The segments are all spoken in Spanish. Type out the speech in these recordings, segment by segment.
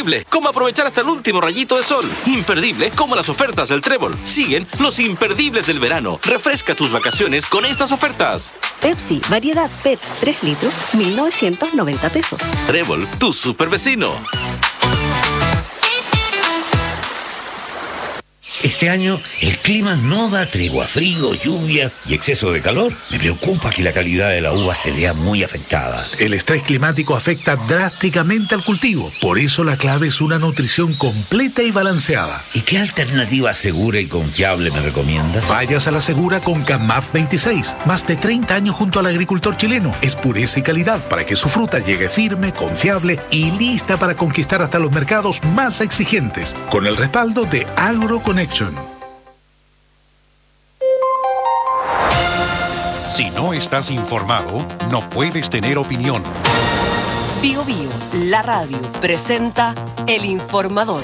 imperdible como aprovechar hasta el último rayito de sol. Imperdible como las ofertas del Trébol. Siguen los imperdibles del verano. Refresca tus vacaciones con estas ofertas. Pepsi, variedad PET, 3 litros, 1.990 pesos. Trébol, tu super vecino. Este año el clima no da tregua, frío, lluvias y exceso de calor. Me preocupa que la calidad de la uva se vea muy afectada. El estrés climático afecta drásticamente al cultivo. Por eso la clave es una nutrición completa y balanceada. ¿Y qué alternativa segura y confiable me recomiendas? Vayas a la segura con CAMAF 26. Más de 30 años junto al agricultor chileno. Es pureza y calidad para que su fruta llegue firme, confiable y lista para conquistar hasta los mercados más exigentes. Con el respaldo de AgroConnection. Si no estás informado, no puedes tener opinión. Bio Bio, la radio, presenta El Informador.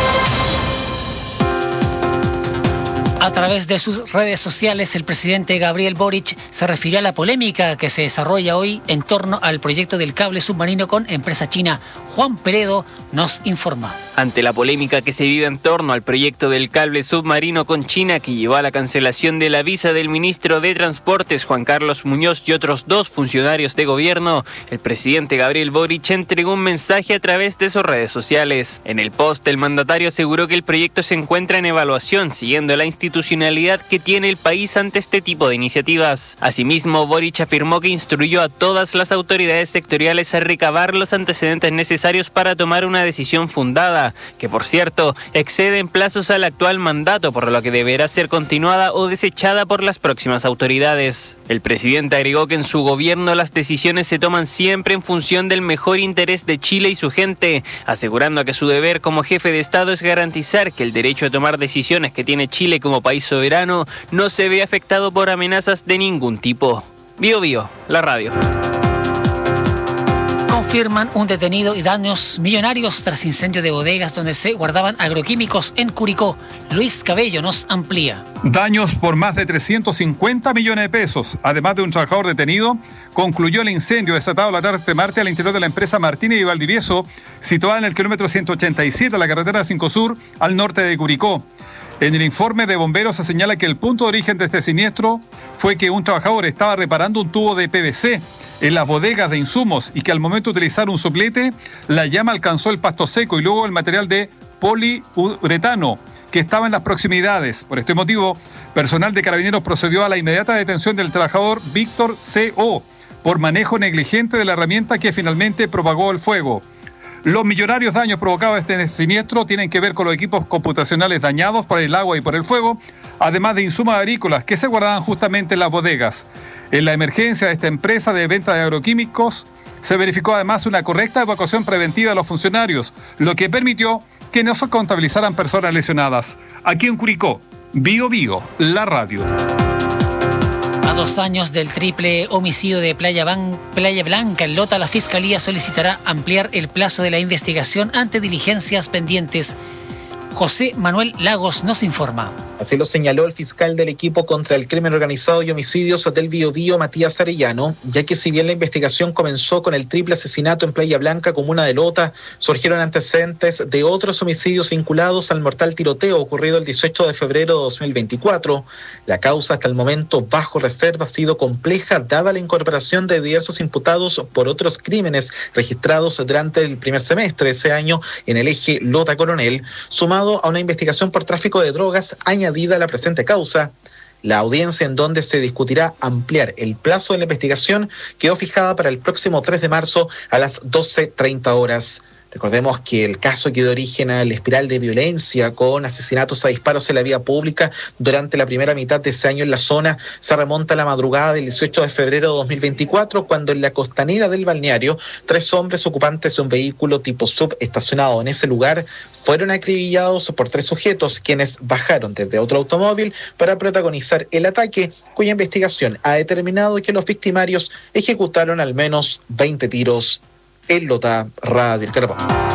A través de sus redes sociales, el presidente Gabriel Boric se refirió a la polémica que se desarrolla hoy en torno al proyecto del cable submarino con empresa china. Juan Peredo nos informa. Ante la polémica que se vive en torno al proyecto del cable submarino con China que llevó a la cancelación de la visa del ministro de Transportes Juan Carlos Muñoz y otros 2 funcionarios de gobierno, el presidente Gabriel Boric entregó un mensaje a través de sus redes sociales. En el post, el mandatario aseguró que el proyecto se encuentra en evaluación, siguiendo la institucionalidad que tiene el país ante este tipo de iniciativas. Asimismo, Boric afirmó que instruyó a todas las autoridades sectoriales a recabar los antecedentes necesarios para tomar una decisión fundada, que por cierto excede en plazos al actual mandato, por lo que deberá ser continuada o desechada por las próximas autoridades. El presidente agregó que en su gobierno las decisiones se toman siempre en función del mejor interés de Chile y su gente, asegurando que su deber como jefe de Estado es garantizar que el derecho a tomar decisiones que tiene Chile como país soberano no se ve afectado por amenazas de ningún tipo. Bio Bio, la radio. Confirman un detenido y daños millonarios tras incendio de bodegas donde se guardaban agroquímicos en Curicó. Luis Cabello nos amplía. Daños por más de 350 millones de pesos. Además de un trabajador detenido, concluyó el incendio desatado la tarde de martes al interior de la empresa Martínez y Valdivieso, situada en el kilómetro 187 de la carretera 5 Sur, al norte de Curicó. En el informe de bomberos se señala que el punto de origen de este siniestro fue que un trabajador estaba reparando un tubo de PVC en las bodegas de insumos y que al momento de utilizar un soplete, la llama alcanzó el pasto seco y luego el material de poliuretano que estaba en las proximidades. Por este motivo, personal de Carabineros procedió a la inmediata detención del trabajador Víctor C.O. por manejo negligente de la herramienta que finalmente propagó el fuego. Los millonarios daños provocados en este siniestro tienen que ver con los equipos computacionales dañados por el agua y por el fuego, además de insumos agrícolas que se guardaban justamente en las bodegas. En la emergencia de esta empresa de venta de agroquímicos se verificó además una correcta evacuación preventiva de los funcionarios, lo que permitió que no se contabilizaran personas lesionadas. Aquí en Curicó, Bio Bio, la radio. A 2 años del triple homicidio de Playa Blanca en Lota, la Fiscalía solicitará ampliar el plazo de la investigación ante diligencias pendientes. José Manuel Lagos nos informa. Así lo señaló el fiscal del equipo contra el crimen organizado y homicidios del Biobío, Matías Arellano, ya que si bien la investigación comenzó con el triple asesinato en Playa Blanca, comuna de Lota, surgieron antecedentes de otros homicidios vinculados al mortal tiroteo ocurrido el 18 de febrero de 2024. La causa hasta el momento bajo reserva ha sido compleja, dada la incorporación de diversos imputados por otros crímenes registrados durante el primer semestre de ese año en el eje Lota-Coronel, sumado a una investigación por tráfico de drogas añadida a la presente causa. La audiencia en donde se discutirá ampliar el plazo de la investigación quedó fijada para el próximo 3 de marzo a las 12:30 horas. Recordemos que el caso que dio origen a la espiral de violencia con asesinatos a disparos en la vía pública durante la primera mitad de ese año en la zona se remonta a la madrugada del 18 de febrero de 2024, cuando en la costanera del balneario 3 hombres ocupantes de un vehículo tipo SUV estacionado en ese lugar fueron acribillados por 3 sujetos, quienes bajaron desde otro automóvil para protagonizar el ataque, cuya investigación ha determinado que los victimarios ejecutaron al menos 20 tiros. En Lota, Radio Carabao.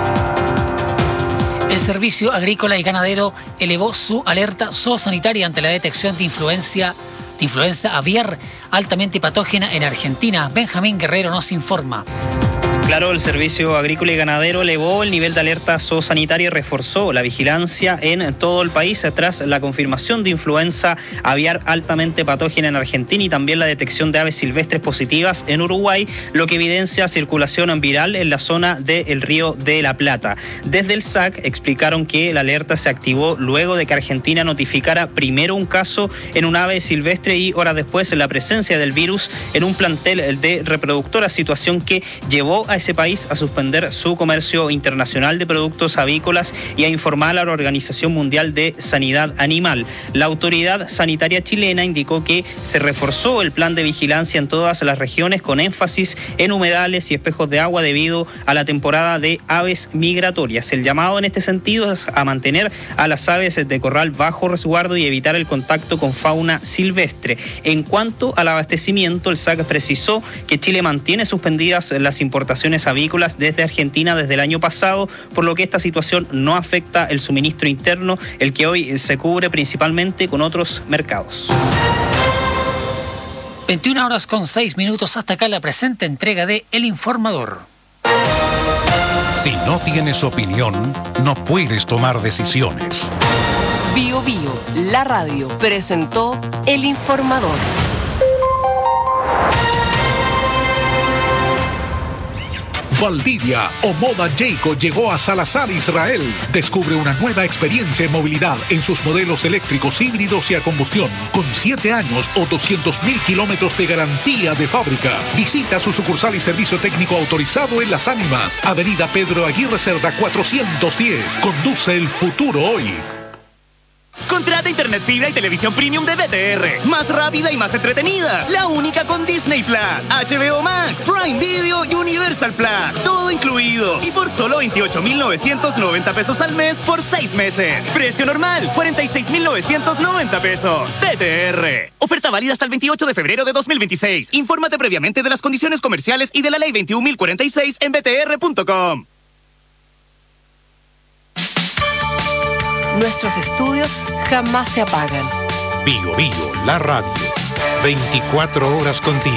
El Servicio Agrícola y Ganadero elevó su alerta zoosanitaria ante la detección de influenza aviar altamente patógena en Argentina. Benjamín Guerrero nos informa. claro, el Servicio Agrícola y Ganadero elevó el nivel de alerta zoosanitaria y reforzó la vigilancia en todo el país tras la confirmación de influenza aviar altamente patógena en Argentina y también la detección de aves silvestres positivas en Uruguay, lo que evidencia circulación viral en la zona del Río de la Plata. Desde el SAC explicaron que la alerta se activó luego de que Argentina notificara primero un caso en un ave silvestre y horas después la presencia del virus en un plantel de reproductoras, situación que llevó a ese país a suspender su comercio internacional de productos avícolas y a informar a la Organización Mundial de Sanidad Animal. La autoridad sanitaria chilena indicó que se reforzó el plan de vigilancia en todas las regiones con énfasis en humedales y espejos de agua debido a la temporada de aves migratorias. El llamado en este sentido es a mantener a las aves de corral bajo resguardo y evitar el contacto con fauna silvestre. En cuanto al abastecimiento, el SAC precisó que Chile mantiene suspendidas las importaciones avícolas desde Argentina desde el año pasado, por lo que esta situación no afecta el suministro interno, el que hoy se cubre principalmente con otros mercados. 21:06. Hasta acá la presente entrega de El Informador. Si no tienes opinión, no puedes tomar decisiones. Bio Bio, la radio, presentó El Informador. Valdivia o Moda Jayco llegó a Salazar, Israel. Descubre una nueva experiencia en movilidad en sus modelos eléctricos, híbridos y a combustión, con 7 años o 200.000 kilómetros de garantía de fábrica. Visita su sucursal y servicio técnico autorizado en Las Ánimas, Avenida Pedro Aguirre Cerda 410. Conduce el futuro hoy. Contrata internet fibra y televisión premium de BTR. Más rápida y más entretenida. La única con Disney Plus, HBO Max, Prime Video y Universal Plus. Todo incluido. Y por solo 28.990 pesos al mes por 6 meses. Precio normal, 46.990 pesos. BTR. Oferta válida hasta el 28 de febrero de 2026. Infórmate previamente de las condiciones comerciales y de la ley 21.046 en btr.com. Nuestros estudios jamás se apagan. Bio Bio, la radio. 24 horas contigo.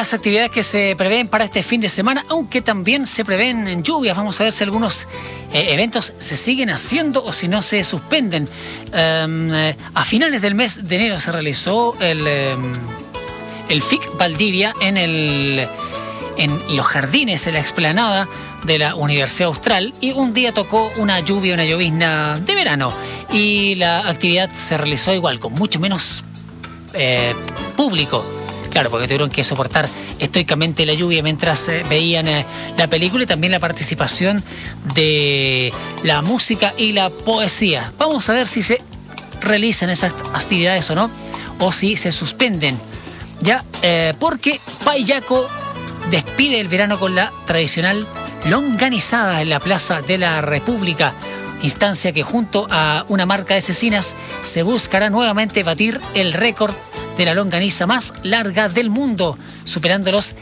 las actividades que se prevén para este fin de semana, aunque también se prevén lluvias. Vamos a ver si algunos eventos se siguen haciendo o si no se suspenden. A finales del mes de enero se realizó el FIC Valdivia en los jardines, en la explanada de la Universidad Austral, y un día tocó una llovizna de verano, y la actividad se realizó igual, con mucho menos público. Claro, porque tuvieron que soportar estoicamente la lluvia mientras veían la película, y también la participación de la música y la poesía. Vamos a ver si se realizan esas actividades o no, o si se suspenden. Ya, porque Payaco despide el verano con la tradicional longanizada en la Plaza de la República, instancia que junto a una marca de cecinas se buscará nuevamente batir el récord de la longaniza más larga del mundo, superando los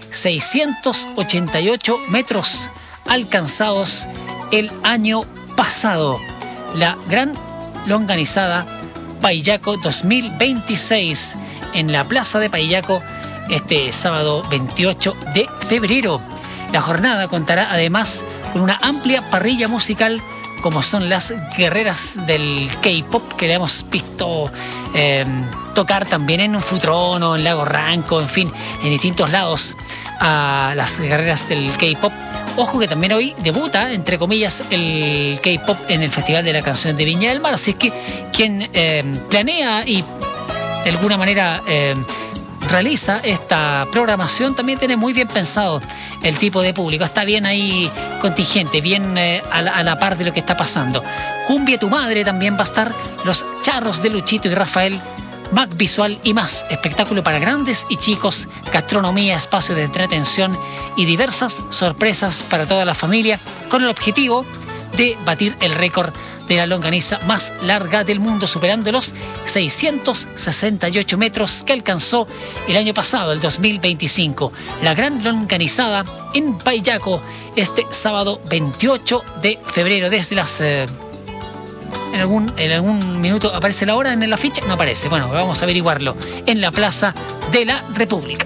688 metros alcanzados el año pasado. La gran longanizada Payaco 2026 en la Plaza de Payaco este sábado 28 de febrero. La jornada contará además con una amplia parrilla musical, como son las guerreras del K-pop que le hemos visto tocar también en un Futrón o en Lago Ranco, en fin, en distintos lados, a las guerreras del K-pop. Ojo que también hoy debuta, entre comillas, el K-pop en el Festival de la Canción de Viña del Mar, así es que quien planea y de alguna manera realiza esta programación también tiene muy bien pensado el tipo de público. Está bien ahí contingente, bien a la par de lo que está pasando. Cumbia tu madre también va a estar, los charros de Luchito y Rafael, Mac Visual y más. Espectáculo para grandes y chicos, gastronomía, espacios de entretención y diversas sorpresas para toda la familia, con el objetivo de batir el récord de la longaniza más larga del mundo, superando los 668 metros que alcanzó el año pasado, el 2025. La gran longanizada en Payaco este sábado 28 de febrero, desde las... en algún minuto aparece la hora en la ficha, no aparece, bueno, vamos a averiguarlo, en la Plaza de la República.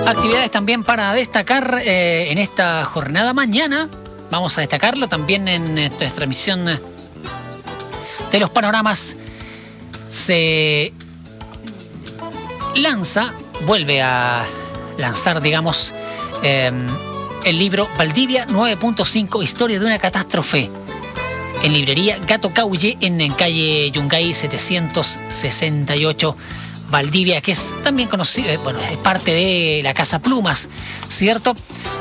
Actividades también para destacar en esta jornada. Mañana vamos a destacarlo también en nuestra emisión de los panoramas. Se vuelve a lanzar, digamos, el libro Valdivia 9.5, Historia de una catástrofe, en librería Gato Caulle, en calle Yungay 768, Valdivia, que es también conocido, es parte de la Casa Plumas, ¿cierto?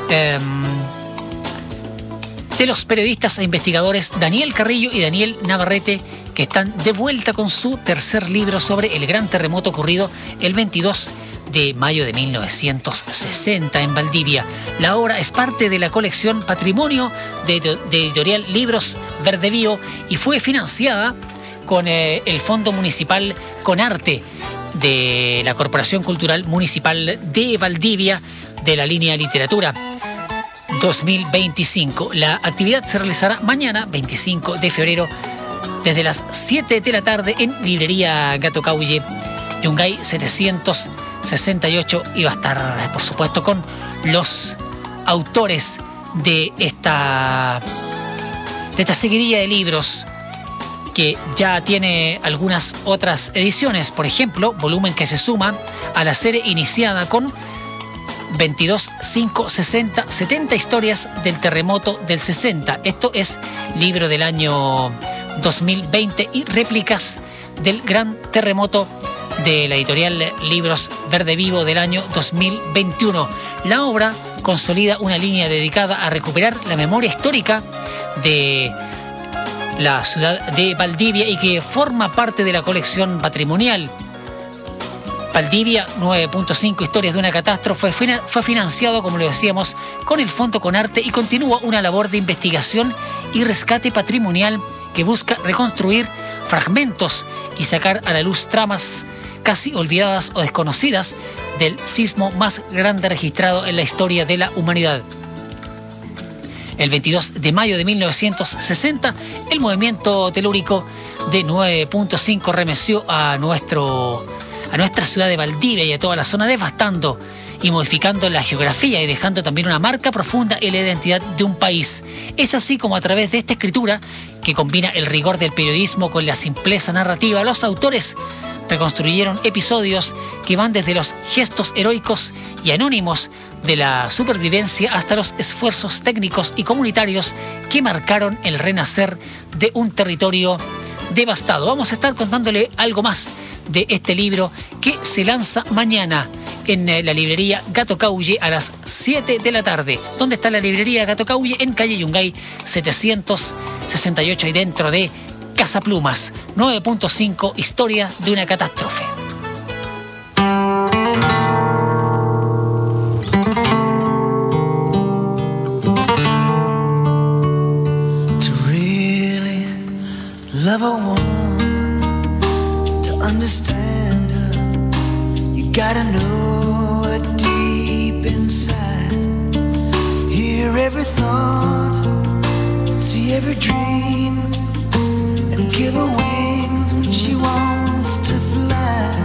De los periodistas e investigadores Daniel Carrillo y Daniel Navarrete, que están de vuelta con su tercer libro sobre el gran terremoto ocurrido el 22 de mayo de 1960 en Valdivia. La obra es parte de la colección Patrimonio de editorial Libros Verdevío y fue financiada con el Fondo Municipal Conarte de la Corporación Cultural Municipal de Valdivia, de la línea Literatura 2025. La actividad se realizará mañana, 25 de febrero, desde las 7 de la tarde en librería Gato Caulle, Yungay 768, y va a estar, por supuesto, con los autores de esta seguidilla de libros, que ya tiene algunas otras ediciones. Por ejemplo, volumen que se suma a la serie iniciada con 22, 5, 60, 70 historias del terremoto del 60. Esto es libro del año 2020 y réplicas del gran terremoto de la editorial Libros Verde Vivo del año 2021. La obra consolida una línea dedicada a recuperar la memoria histórica de la ciudad de Valdivia y que forma parte de la colección patrimonial. Valdivia 9.5, Historias de una catástrofe, fue financiado, como lo decíamos, con el Fondo Conarte y continúa una labor de investigación y rescate patrimonial que busca reconstruir fragmentos y sacar a la luz tramas casi olvidadas o desconocidas del sismo más grande registrado en la historia de la humanidad. El 22 de mayo de 1960, el movimiento telúrico de 9.5 remeció a nuestra ciudad de Valdivia y a toda la zona, devastando y modificando la geografía y dejando también una marca profunda en la identidad de un país. Es así como, a través de esta escritura que combina el rigor del periodismo con la simpleza narrativa, los autores reconstruyeron episodios que van desde los gestos heroicos y anónimos de la supervivencia hasta los esfuerzos técnicos y comunitarios que marcaron el renacer de un territorio devastado. Vamos a estar contándole algo más de este libro que se lanza mañana en la librería Gato Caulle a las 7 de la tarde. ¿Dónde está la librería Gato Caulle? En calle Yungay 768 y dentro de Casa Plumas. 9.5, Historia de una catástrofe. To really love a woman, to understand her, you gotta know her deep inside. Hear every thought, see every dream, and give her wings when she wants to fly.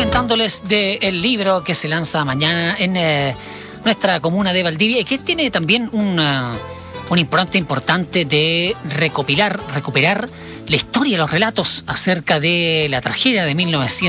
comentándoles del libro que se lanza mañana en nuestra comuna de Valdivia y que tiene también un importante de recuperar la historia, los relatos acerca de la tragedia de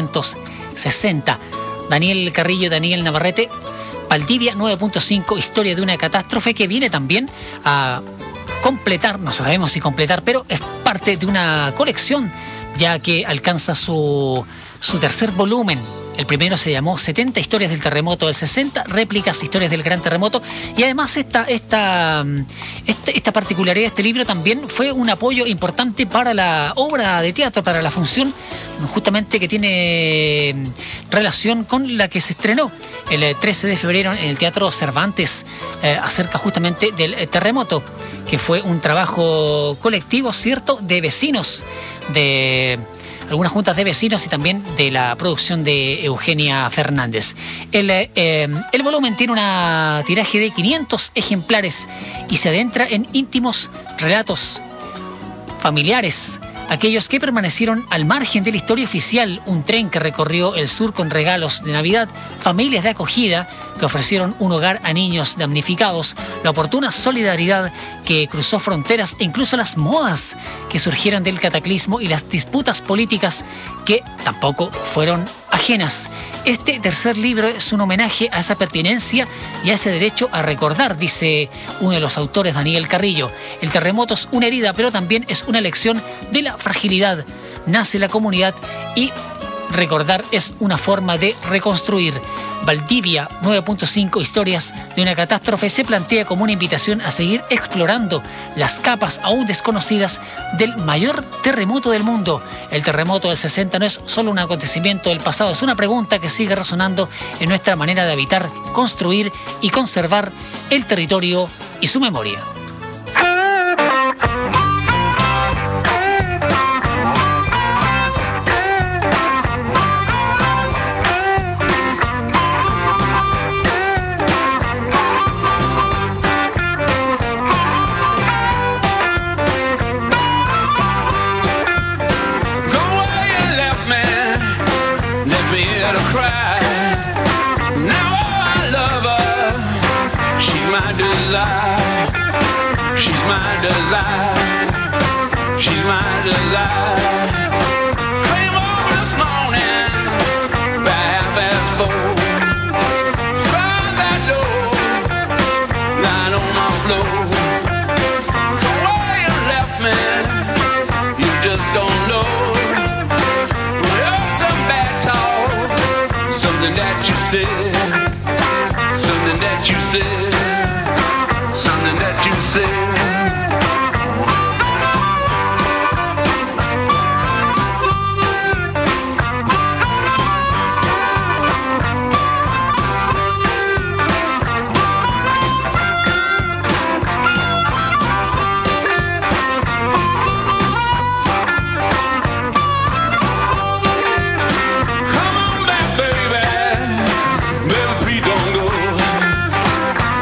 1960. Daniel Carrillo y Daniel Navarrete, Valdivia 9.5, historia de una catástrofe, que viene también a completar, no sabemos si completar, pero es parte de una colección, ya que alcanza su tercer volumen. El primero se llamó 70 historias del terremoto del 60, réplicas, historias del gran terremoto. Y además esta particularidad de este libro también fue un apoyo importante para la obra de teatro, para la función justamente que tiene relación con la que se estrenó el 13 de febrero en el Teatro Cervantes acerca justamente del terremoto, que fue un trabajo colectivo, ¿cierto?, de vecinos, de algunas juntas de vecinos y también de la producción de Eugenia Fernández. El volumen tiene un tiraje de 500 ejemplares y se adentra en íntimos relatos familiares, aquellos que permanecieron al margen de la historia oficial, un tren que recorrió el sur con regalos de Navidad, familias de acogida que ofrecieron un hogar a niños damnificados, la oportuna solidaridad que cruzó fronteras e incluso las modas que surgieron del cataclismo y las disputas políticas que tampoco fueron ajenas. Este tercer libro es un homenaje a esa pertinencia y a ese derecho a recordar, dice uno de los autores, Daniel Carrillo. El terremoto es una herida, pero también es una lección de la fragilidad. Nace la comunidad y recordar es una forma de reconstruir. Valdivia 9.5, historias de una catástrofe, se plantea como una invitación a seguir explorando las capas aún desconocidas del mayor terremoto del mundo. El terremoto del 60 no es solo un acontecimiento del pasado, es una pregunta que sigue resonando en nuestra manera de habitar, construir y conservar el territorio y su memoria. She's my desire. She's my desire. Came over this morning by 4:30. Find that door lying on my floor. The way you left me, you just don't know. Well, some bad talk, something that you said, something that you said. Something that you said. Come on back, baby. Baby, please don't go.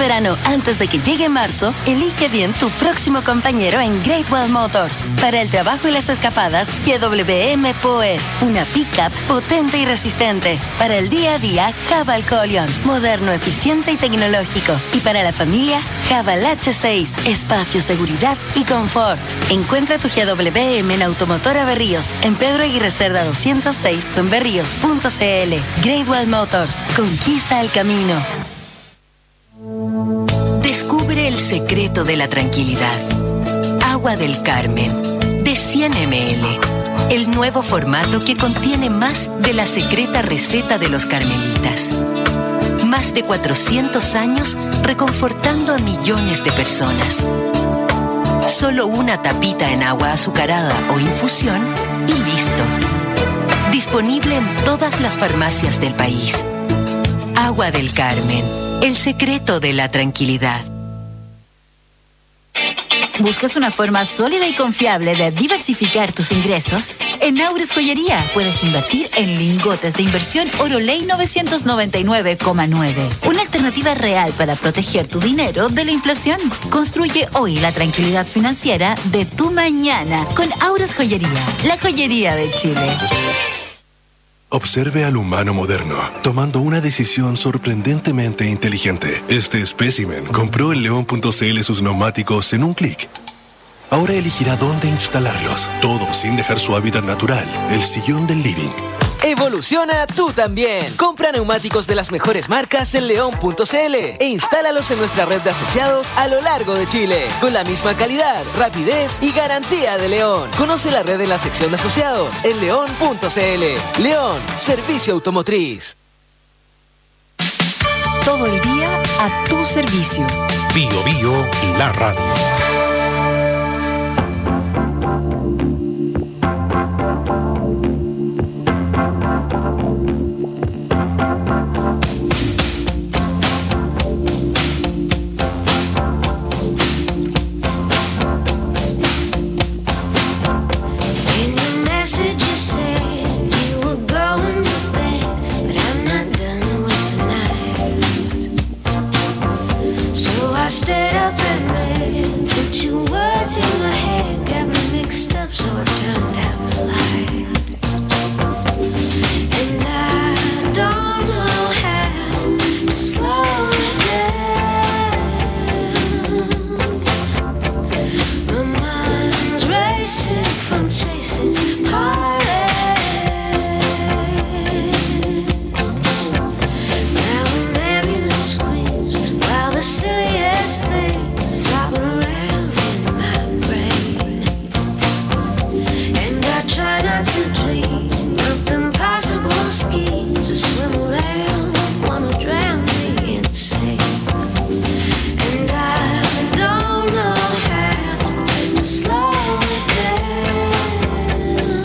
verano antes de que llegue marzo, elige bien tu próximo compañero en Great Wall Motors. Para el trabajo y las escapadas, GWM Power. Una pickup potente y resistente. Para el día a día, Haval Colion. Moderno, eficiente y tecnológico. Y para la familia, Haval H6. Espacio, seguridad y confort. Encuentra tu GWM en Automotora Berríos, en Pedro Aguirre Cerda 206 o en berríos.cl. Great Wall Motors. Conquista el camino. Descubre el secreto de la tranquilidad. Agua del Carmen, de 100 ml. El nuevo formato que contiene más de la secreta receta de los carmelitas. Más de 400 años reconfortando a millones de personas. Solo una tapita en agua azucarada o infusión y listo. Disponible en todas las farmacias del país. Agua del Carmen, el secreto de la tranquilidad. ¿Buscas una forma sólida y confiable de diversificar tus ingresos? En Aures Joyería puedes invertir en lingotes de inversión Oro Ley 999,9. Una alternativa real para proteger tu dinero de la inflación. Construye hoy la tranquilidad financiera de tu mañana con Aures Joyería, la joyería de Chile. Observe al humano moderno, tomando una decisión sorprendentemente inteligente. Este espécimen compró en León.cl sus neumáticos en un clic. Ahora elegirá dónde instalarlos, todo sin dejar su hábitat natural, el sillón del living. Evoluciona tú también. Compra neumáticos de las mejores marcas en León.cl e instálalos en nuestra red de asociados a lo largo de Chile, con la misma calidad, rapidez y garantía de León. Conoce la red en la sección de asociados en León.cl. León, servicio automotriz. Todo el día a tu servicio. Bio Bio, la radio. Stayed up and read, put your words in my head, got me mixed up, so I turned out the light. And I don't know how to slow it down. My mind's racing from chasing heartaches. Now an ambulance screams while the silliest things flop around in my brain. And I try not to dream of impossible schemes to swim around, wanna drown me insane. And I don't know how to slow it down.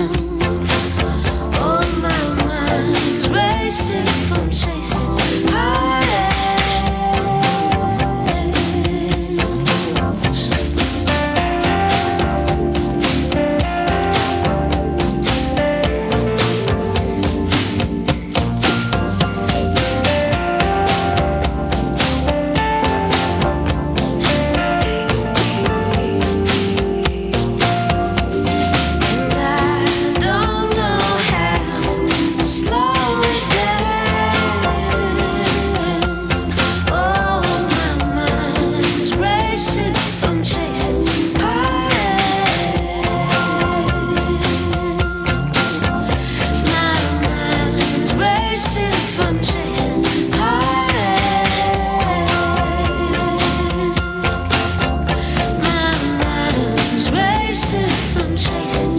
Oh, my mind's racing from chasing heartaches. Don't know how to slow it down. Oh, my mind's racing from chasing heartaches. My mind's racing from chasing heartaches. My mind's racing from chasing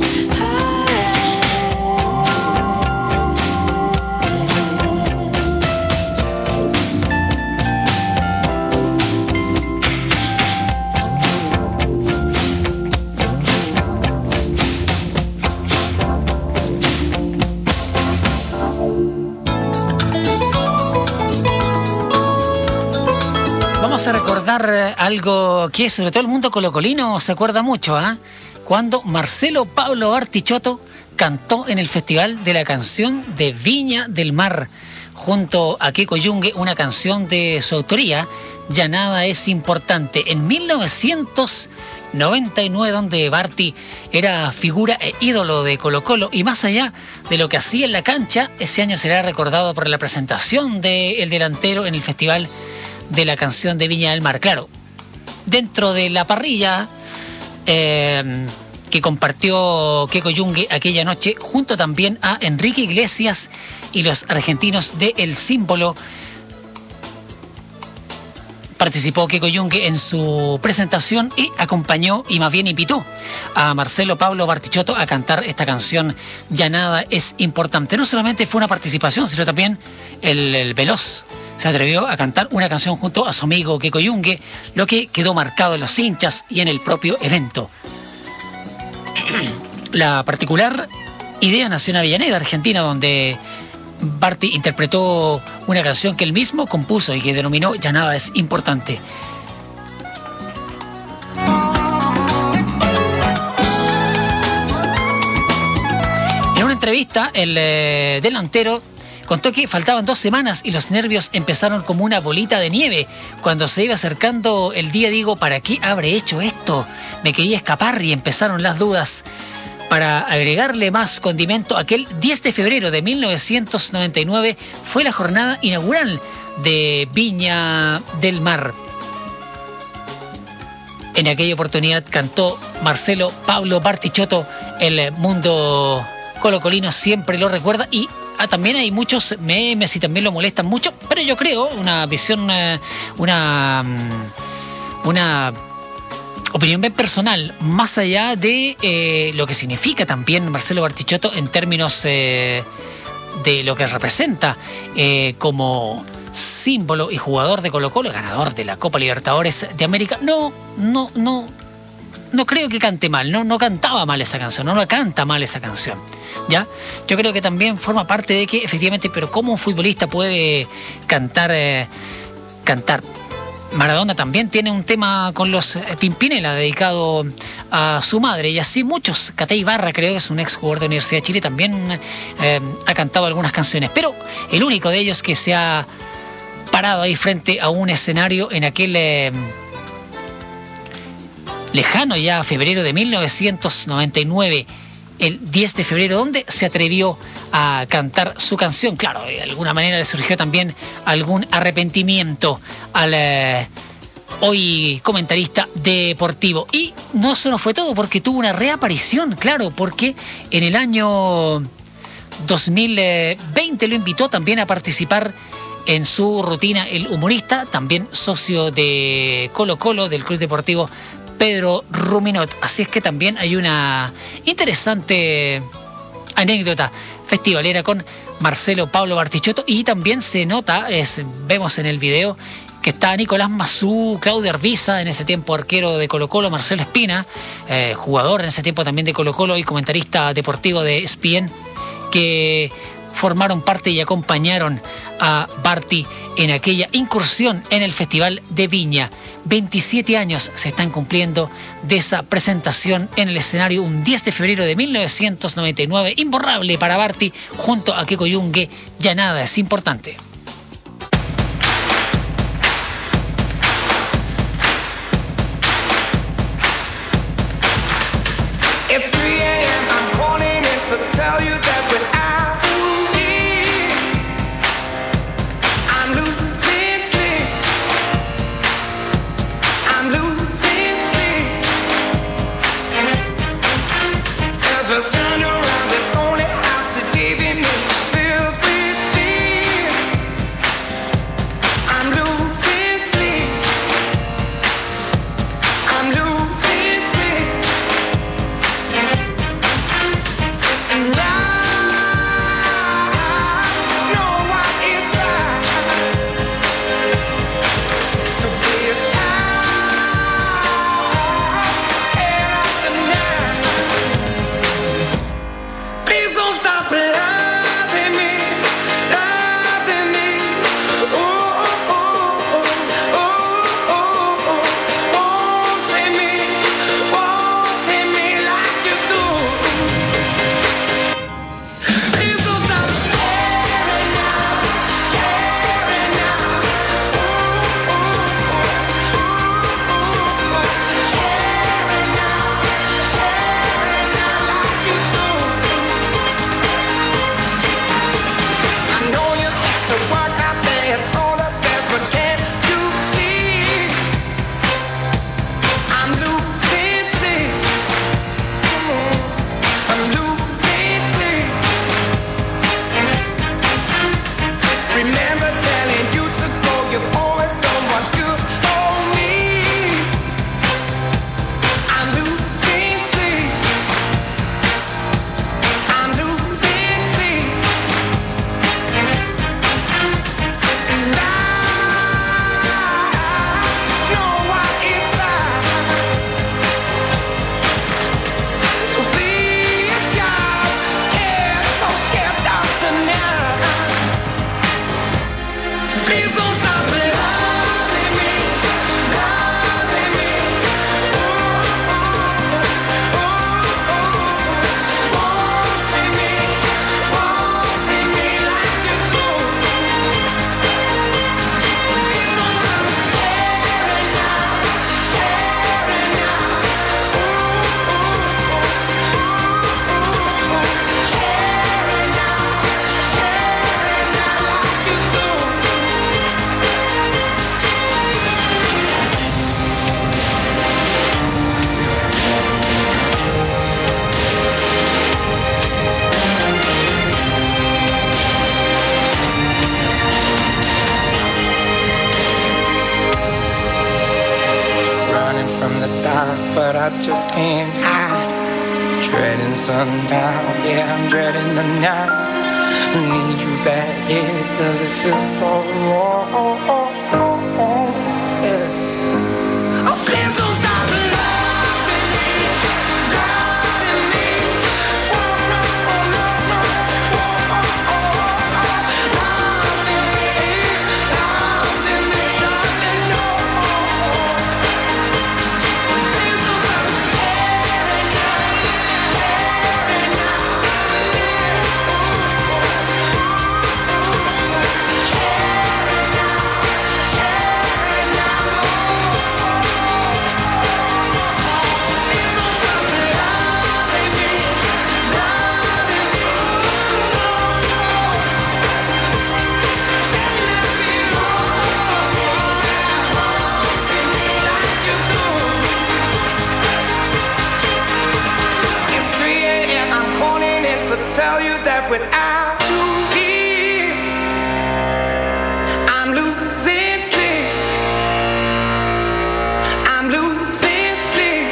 Vamos a recordar algo que sobre todo el mundo colocolino se acuerda mucho, ¿ah? Cuando Marcelo Pablo Bartichotto cantó en el Festival de la Canción de Viña del Mar. junto a Keko Yungue una canción de su autoría, Ya Nada Es Importante, en 1999, donde Barty era figura e ídolo de Colo-Colo, y más allá de lo que hacía en la cancha, ese año será recordado por la presentación del delantero en el Festival de la Canción de Viña del Mar. Claro, dentro de la parrilla que compartió Keko Yungue aquella noche, junto también a Enrique Iglesias y los argentinos de El Símbolo, participó Keko Yungue en su presentación y acompañó, y más bien invitó a Marcelo Pablo Bartichotto a cantar esta canción Ya Nada Es Importante. No solamente fue una participación, sino también el Veloz se atrevió a cantar una canción junto a su amigo Keko Yungue, lo que quedó marcado en los hinchas y en el propio evento. La particular idea nació en Avellaneda, Argentina, donde Barty interpretó una canción que él mismo compuso y que denominó Ya Nada Es Importante. En una entrevista, el delantero contó que faltaban 2 semanas y los nervios empezaron como una bolita de nieve. Cuando se iba acercando el día, digo, ¿para qué habré hecho esto? Me quería escapar y empezaron las dudas. Para agregarle más condimento, aquel 10 de febrero de 1999 fue la jornada inaugural de Viña del Mar. En aquella oportunidad cantó Marcelo Pablo Bartichotto, el mundo colocolino siempre lo recuerda, y también hay muchos memes y también lo molestan mucho, pero yo creo, una visión, una opinión bien personal, más allá de lo que significa también Marcelo Bartichotto en términos de lo que representa como símbolo y jugador de Colo-Colo, ganador de la Copa Libertadores de América. No creo que cante mal, no cantaba mal esa canción, no la canta mal esa canción, ¿ya? Yo creo que también forma parte de que efectivamente, pero ¿cómo un futbolista puede cantar? Maradona también tiene un tema con los Pimpinela dedicado a su madre, y así muchos. Cate Ibarra, creo que es un ex jugador de Universidad de Chile, también ha cantado algunas canciones, pero el único de ellos que se ha parado ahí frente a un escenario en aquel lejano ya febrero de 1999, el 10 de febrero, donde se atrevió a cantar su canción. Claro, de alguna manera le surgió también algún arrepentimiento al hoy comentarista deportivo. Y no solo fue todo, porque tuvo una reaparición, claro, porque en el año 2020 lo invitó también a participar en su rutina el humorista, también socio de Colo-Colo, del Club Deportivo Pedro Ruminot. Así es que también hay una interesante anécdota festivalera con Marcelo Pablo Bartichotto, y también se nota, vemos en el video, que está Nicolás Mazú, Claudio Arbiza, en ese tiempo arquero de Colo-Colo, Marcelo Espina, jugador en ese tiempo también de Colo-Colo y comentarista deportivo de ESPN, que formaron parte y acompañaron a Barty en aquella incursión en el Festival de Viña. 27 años se están cumpliendo de esa presentación en el escenario, un 10 de febrero de 1999, imborrable para Barty, junto a Keko Yungue. Ya Nada Es Importante. It's 3 a.m. I'm calling in to tell you that without you, I'm losing sleep. I'm losing sleep. As I stand around this lonely house, it's leaving me filled with fear. I'm losing sleep. I'm losing sleep. the dark, but I just can't hide. Dreading sundown, yeah, I'm dreading the night. Need you back, yeah, does it feel so wrong? Yeah. Oh, please don't stop loving me, loving me. Oh, no, oh, no, no. Oh, oh, oh, oh. Loving me, darling, no. Please don't stop caring now, caring now. It's 3 a.m. I'm calling in to tell you that without you here, I'm losing sleep. I'm losing sleep.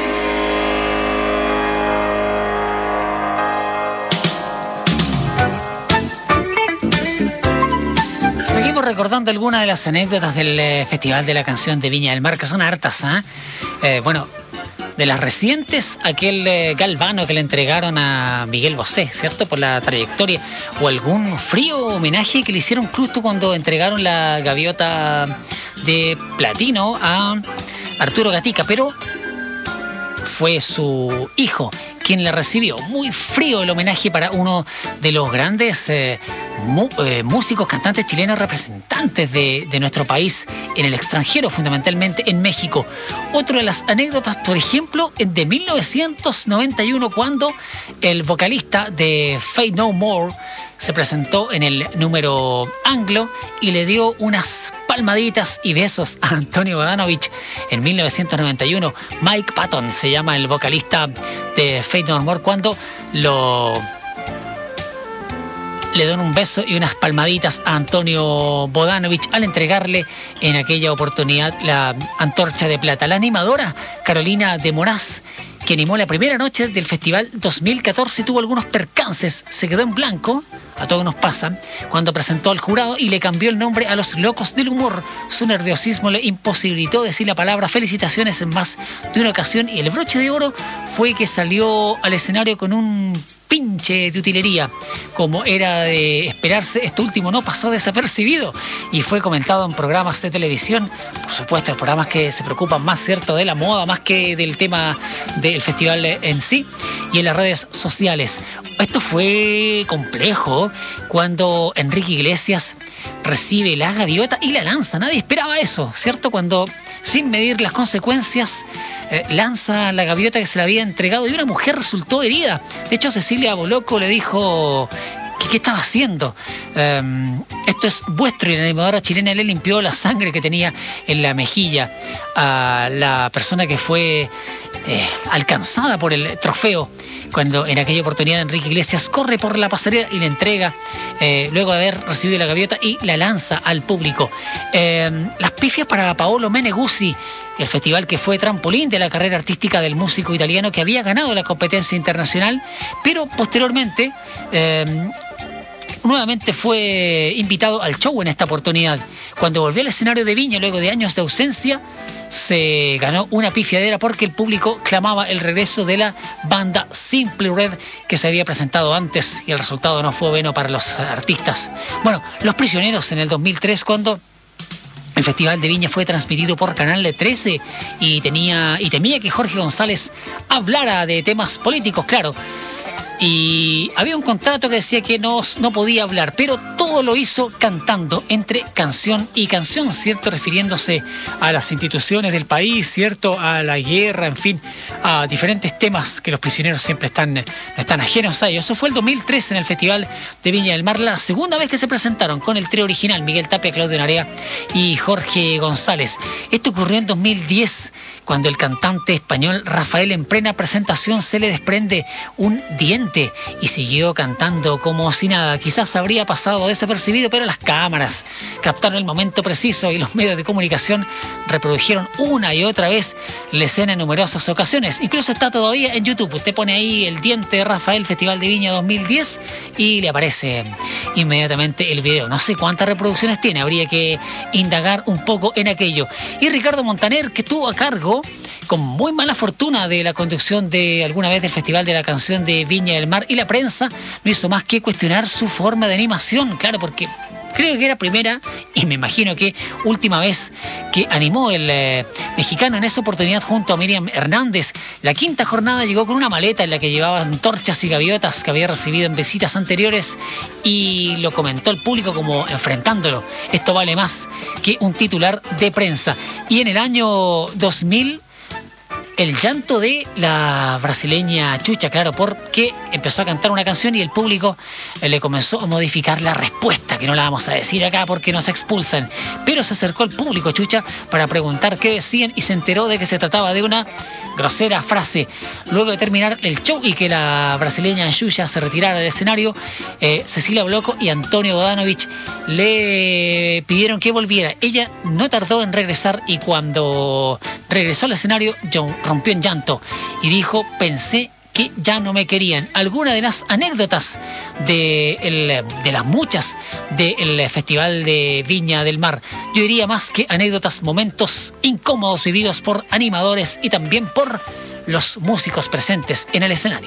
Seguimos recordando algunas de las anécdotas del Festival de la Canción de Viña del Mar, que son hartas, bueno, de las recientes, aquel galvano que le entregaron a Miguel Bosé, ¿cierto? Por la trayectoria. O algún frío homenaje que le hicieron justo cuando entregaron la gaviota de platino a Arturo Gatica, pero fue su hijo quien la recibió. Muy frío el homenaje para uno de los grandes músicos, cantantes chilenos, representantes de nuestro país en el extranjero, fundamentalmente en México. Otra de las anécdotas, por ejemplo, de 1991, cuando el vocalista de Faith No More se presentó en el número anglo y le dio unas palmaditas y besos a Antonio Bodanovich en 1991. Mike Patton se llama el vocalista de Faith No More, cuando le dan un beso y unas palmaditas a Antonio Bodanovich al entregarle en aquella oportunidad la antorcha de plata. La animadora Carolina de Moraz, que animó la primera noche del Festival 2014, tuvo algunos percances, se quedó en blanco, a todos nos pasa, cuando presentó al jurado y le cambió el nombre a Los Locos del Humor. Su nerviosismo le imposibilitó decir la palabra felicitaciones en más de una ocasión, y el broche de oro fue que salió al escenario con un pinche de utilería. Como era de esperarse, esto último no pasó desapercibido y fue comentado en programas de televisión, por supuesto, en programas que se preocupan más, ¿cierto?, de la moda, más que del tema del festival en sí, y en las redes sociales. Esto fue complejo cuando Enrique Iglesias recibe la gaviota y la lanza. Nadie esperaba eso, ¿cierto? Cuando, sin medir las consecuencias, lanza la gaviota que se le había entregado y una mujer resultó herida. De hecho, Cecilia Boloco le dijo que qué estaba haciendo. Esto es vuestro, y la animadora chilena le limpió la sangre que tenía en la mejilla a la persona que fue alcanzada por el trofeo, cuando en aquella oportunidad Enrique Iglesias corre por la pasarela y le entrega, luego de haber recibido la gaviota, y la lanza al público. Las pifias para Paolo Meneguzzi, el festival que fue trampolín de la carrera artística del músico italiano que había ganado la competencia internacional, pero posteriormente nuevamente fue invitado al show en esta oportunidad. Cuando volvió al escenario de Viña luego de años de ausencia, se ganó una pifiadera porque el público clamaba el regreso de la banda Simply Red, que se había presentado antes, y el resultado no fue bueno para los artistas. Bueno, Los Prisioneros en el 2003, cuando el Festival de Viña fue transmitido por Canal 13 y temía que Jorge González hablara de temas políticos, claro. Y había un contrato que decía que no podía hablar, pero todo lo hizo cantando entre canción y canción, ¿cierto? Refiriéndose a las instituciones del país, ¿cierto? A la guerra, en fin, a diferentes temas que Los Prisioneros siempre están ajenos a ellos. Eso fue el 2003 en el Festival de Viña del Mar, la segunda vez que se presentaron con el trío original, Miguel Tapia, Claudio Narea y Jorge González. Esto ocurrió en 2010, cuando el cantante español Rafael, en plena presentación, se le desprende un diente y siguió cantando como si nada. Quizás habría pasado desapercibido desapercibido, pero las cámaras captaron el momento preciso y los medios de comunicación reprodujeron una y otra vez la escena en numerosas ocasiones. Incluso está todavía en YouTube. Usted pone ahí el diente de Rafael Festival de Viña 2010 y le aparece inmediatamente el video. No sé cuántas reproducciones tiene, habría que indagar un poco en aquello. Y Ricardo Montaner, que estuvo a cargo con muy mala fortuna de la conducción de alguna vez del Festival de la Canción de Viña del Mar, y la prensa no hizo más que cuestionar su forma de animación, claro, porque creo que era primera y me imagino que última vez que animó el mexicano. En esa oportunidad, junto a Miriam Hernández, la quinta jornada llegó con una maleta en la que llevaban torchas y gaviotas que había recibido en visitas anteriores, y lo comentó el público como enfrentándolo: esto vale más que un titular de prensa. Y en el año 2000, el llanto de la brasileña Xuxa, claro, porque empezó a cantar una canción y el público le comenzó a modificar la respuesta, que no la vamos a decir acá porque nos expulsan. Pero se acercó el público Xuxa para preguntar qué decían y se enteró de que se trataba de una grosera frase. Luego de terminar el show y que la brasileña Xuxa se retirara del escenario, Cecilia Bloco y Antonio Bodanovich le pidieron que volviera. Ella no tardó en regresar y cuando regresó al escenario, John rompió en llanto y dijo: pensé que ya no me querían. Algunas de las anécdotas de las muchas del Festival de Viña del Mar. Yo diría más que anécdotas, momentos incómodos vividos por animadores y también por los músicos presentes en el escenario.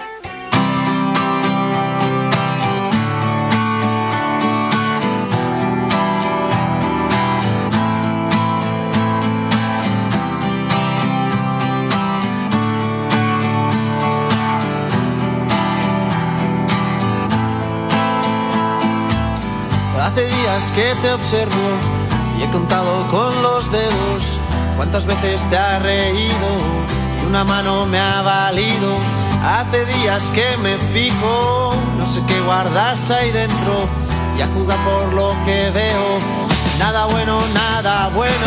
Hace días que te observo y he contado con los dedos cuántas veces te has reído y una mano me ha valido. Hace días que me fijo, no sé qué guardas ahí dentro y a juzgar por lo que veo, nada bueno, nada bueno.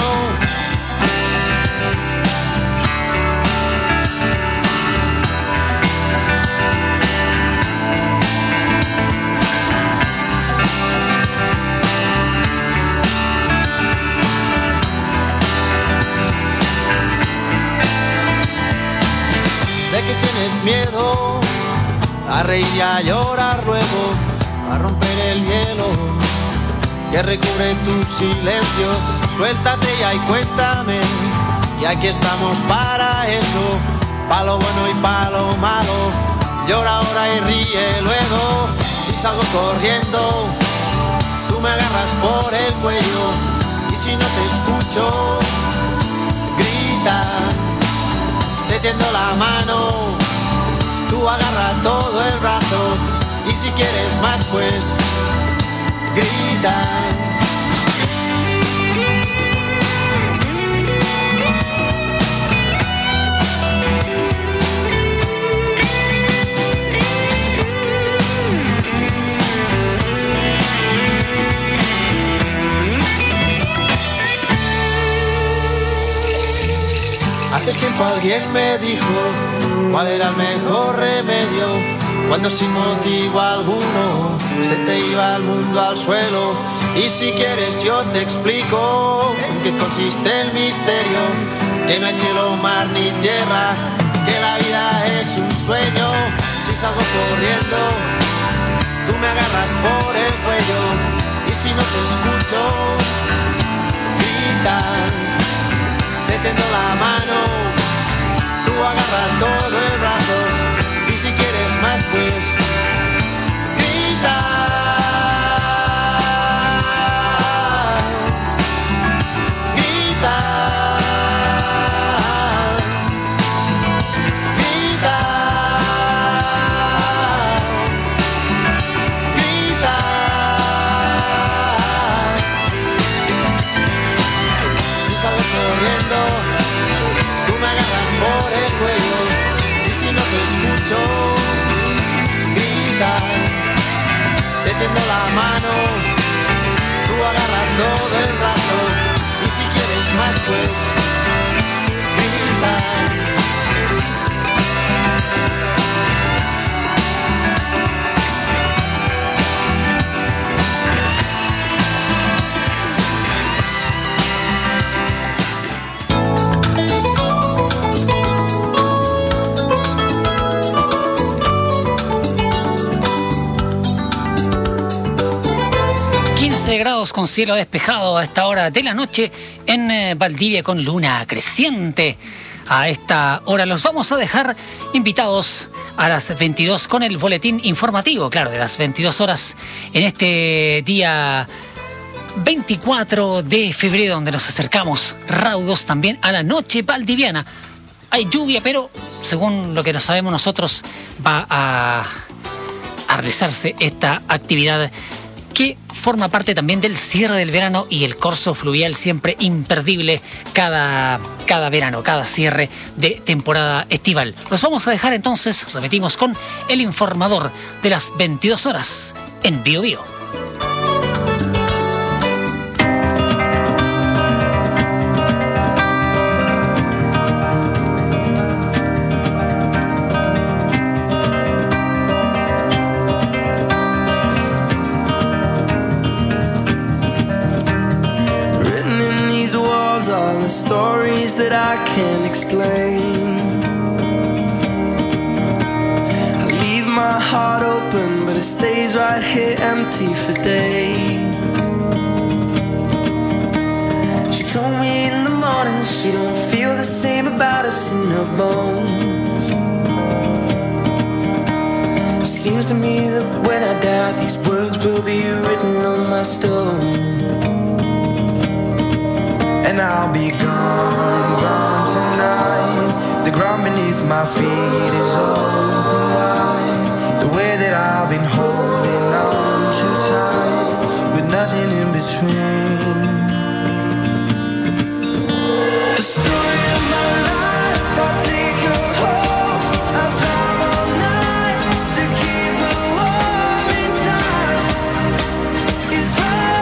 Que tienes miedo a reír y a llorar luego, a romper el hielo que recubre tu silencio. Suéltate ya y cuéntame, y aquí estamos para eso, pa' lo bueno y pa' lo malo. Llora ahora y ríe luego. Si salgo corriendo, tú me agarras por el cuello, y si no te escucho, grita. Te tiendo la mano, tú agarra todo el brazo, y si quieres más pues grita. Hace tiempo alguien me dijo cuál era el mejor remedio cuando sin motivo alguno se te iba el mundo al suelo. Y si quieres yo te explico en qué consiste el misterio, que no hay cielo, mar ni tierra, que la vida es un sueño. Si salgo corriendo, tú me agarras por el cuello, y si no te escucho, grita. Te tiendo la mano, tú agarra todo el brazo, y si quieres más pues grita. Grita. Grita. Grita. Si salgo corriendo, tú me agarras por el cuello, y si no te escucho, grita. Te tiendo la mano, tú agarras todo el brazo, y si quieres más pues grita. 14 grados con cielo despejado a esta hora de la noche en Valdivia con luna creciente. A esta hora los vamos a dejar invitados a las 22 con el boletín informativo, claro, de las 22 horas en este día 24 de febrero, donde nos acercamos raudos también a la noche valdiviana. Hay lluvia, pero según lo que nos sabemos nosotros, va a realizarse esta actividad que forma parte también del cierre del verano y el corso fluvial siempre imperdible cada verano, cada cierre de temporada estival. Los vamos a dejar entonces, repetimos, con el informador de las 22 horas en Bio Bio. All the stories that I can't explain. I leave my heart open, but it stays right here empty for days. She told me in the morning she don't feel the same about us in her bones. It seems to me that when I die, these words will be written on my stone. And I'll be gone, gone tonight. The ground beneath my feet is open wide. The way that I've been holding on too tight, with nothing in between. The story of my life, I'll take her home. I'll drive all night to keep her warm in time. It's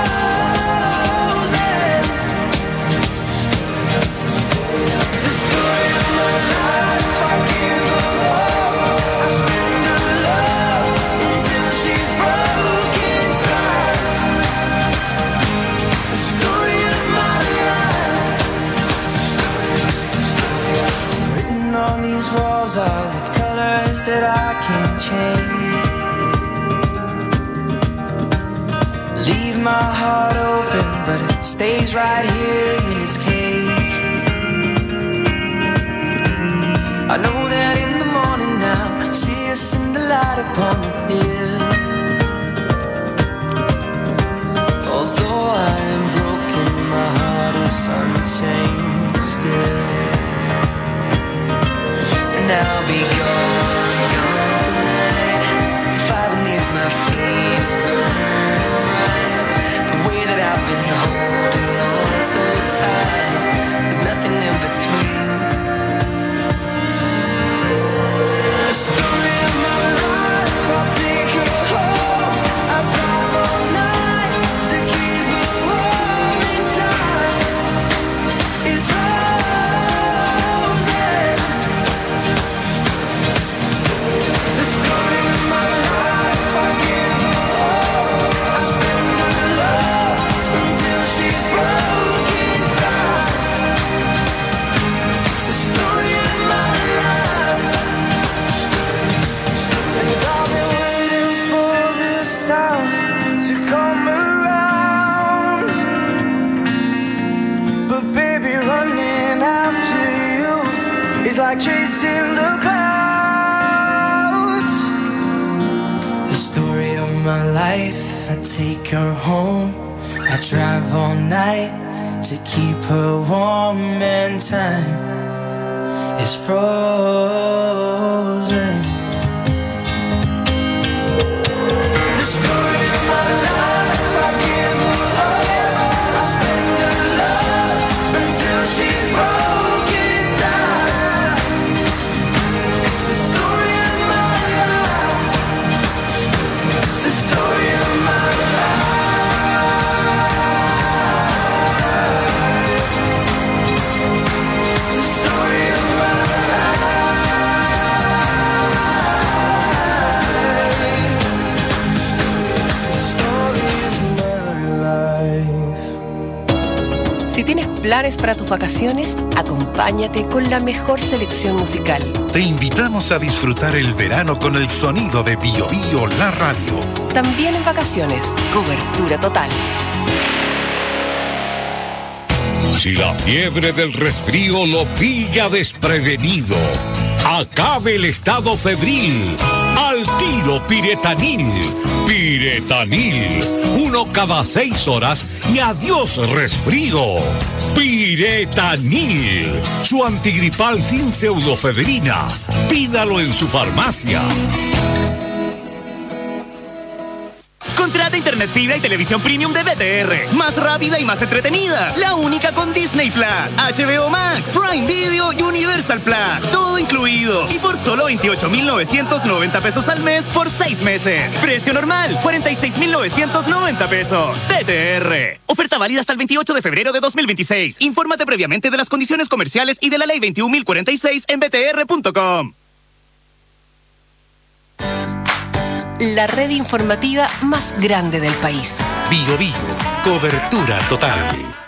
walls are the colors that I can't change. Leave my heart open, but it stays right here in its cage. I know that in the morning now I'll see us in the light upon the hill. Although I am broken, my heart is untamed still. And I'll be gone, gone tonight. The fire beneath my feet is burning bright. The way that I've been holding on so tight, with nothing in between. The story of my life, I'll take her home. I'll drive all night to keep her warm in time. It's like chasing the clouds. The story of my life, I take her home. I drive all night to keep her warm, and time is frozen. The story of my life, I give her all. I spend her love until she's broken inside. The story of my life. The story of my life. The story of my life. planes para tus vacaciones? Acompáñate con la mejor selección musical. Te invitamos a disfrutar el verano con el sonido de Bio Bio, la radio. También en vacaciones, cobertura total. Si la fiebre del resfrío lo pilla desprevenido, acabe el estado febril. Al tiro Piretanil. Piretanil. 1 cada 6 horas y adiós resfrío. Piretanil. Su antigripal sin pseudofebrina. Pídalo en su farmacia. Contrata internet fibra y televisión premium de BTR. Más rápida y más entretenida. La única con Disney Plus, HBO Max, Prime Video y Universal Plus. Todo incluido. Y por solo 28,990 pesos al mes por 6 meses. Precio normal, 46,990 pesos. BTR. Oferta válida hasta el 28 de febrero de 2026. Infórmate previamente de las condiciones comerciales y de la ley 21.046 en btr.com. La red informativa más grande del país. Bio Bio, cobertura total.